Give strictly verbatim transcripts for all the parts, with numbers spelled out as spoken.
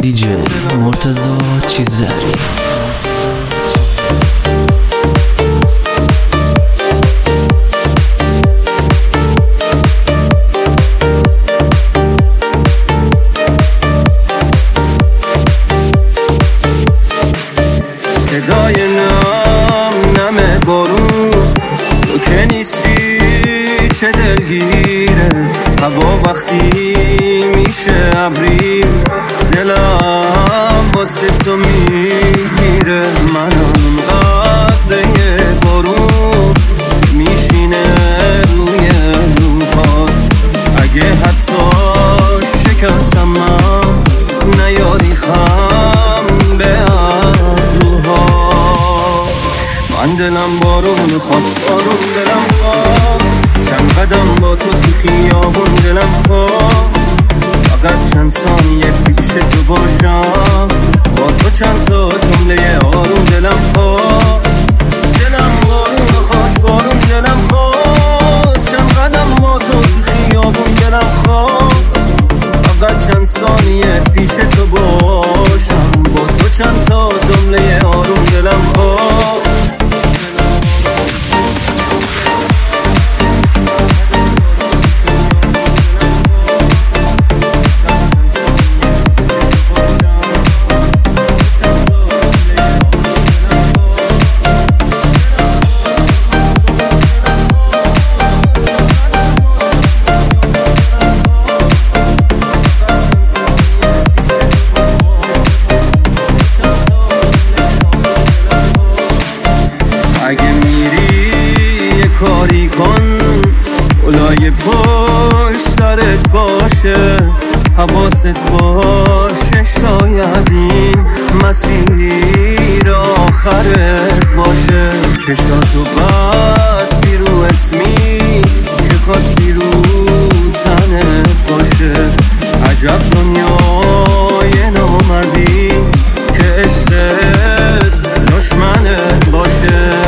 دیجی مرتضی چیزداری. صدای نم نم بارون تو که نیستی چه دلگیره. هوا وقتی میشه ابری دلم واسه تو میگیره. منم قطره بارون میشینه روی لوبات. اگه حتی شکستم من نیاری خم به ابروها. من دلم بارون خواست، بارون دلم خواست. چند قدم با تو تو خیابون دلم خواست. فقط چند ثانیه پیش تو باشم، با تو چند تا جمله آروم دلم خواست. دلم بارون خواست، بارون دلم خواست. چند قدم با تو تو خیابون دلم خواست. فقط چند ثانیه پیش تو باشم، با تو چند تا جمله آروم دلم خواست. اگه میری یه کاری کن، اولای پشت سرت باشه. حواست باشه شاید این مسیر آخرت باشه. چشاتو بستی رو اسمی که خواستی رو تنت باشه. عجب دنیای نامردی که عشقت دشمنت باشه.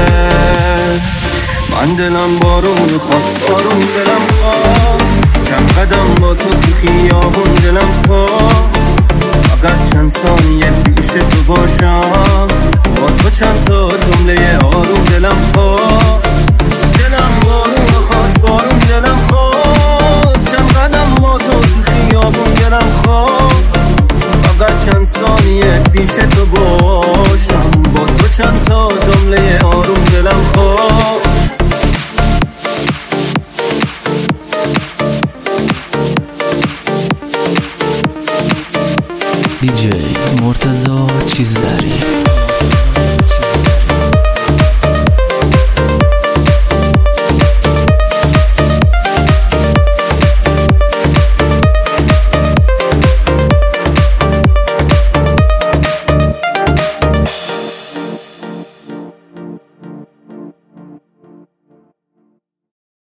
من دلم بارون خواست، بارون دلم خواست. چند قدم با تو تو خیابون دلم خواست. فقط چند ثانیه پیش تو باشم، با تو چند تا جمله آروم دلم خواست. دلم بارون خواست، بارون دلم خواست. چند قدم با تو تو خیابون دلم خواست. فقط چند ثانیه پیش تو باشم، با تو چند تا جمله آروم دلم خواست. دیجی مرتضی چیزداری.